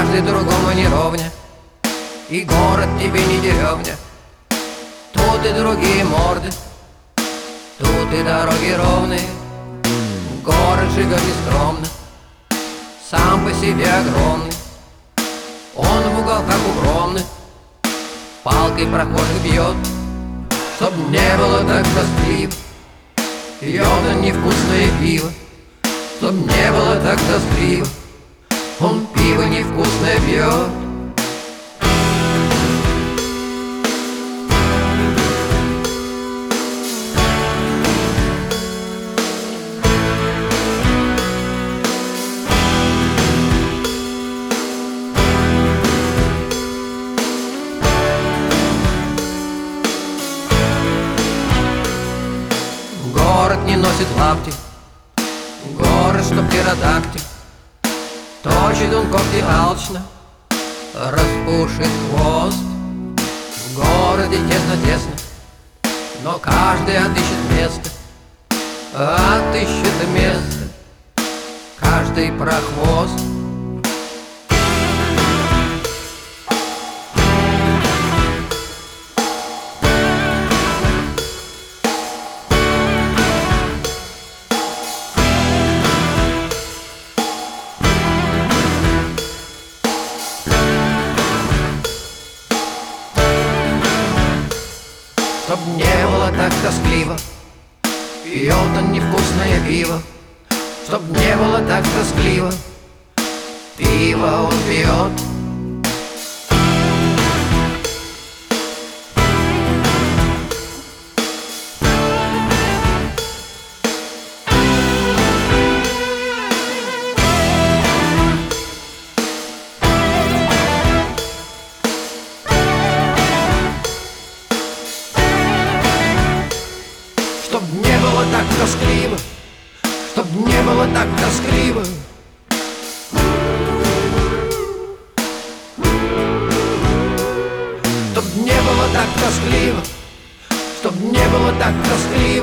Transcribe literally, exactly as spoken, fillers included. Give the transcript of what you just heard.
каждый другому не ровня, и город тебе не деревня. Тут и другие морды, тут и дороги ровные. Город живет нескромно, сам по себе огромный. Он в уголках укромных палкой прохожих бьет, чтоб не было так тоскливо. Пьет он невкусное пиво, чтоб не было так тоскливо. Он пиво невкусное пьет. Город не носит лапти, город, что птеродактиль. Точит он когти алчно, распушит хвост. В городе тесно-тесно, но каждый отыщет место, отыщет место каждый прохвост. Чтоб не было так тоскливо, пьет он невкусное пиво. Чтоб не было так тоскливо, пиво он пьет. Чтоб не было так тоскливо, чтоб не было так тоскливо. Чтоб не было так тоскливо, чтоб не было так тоскливо.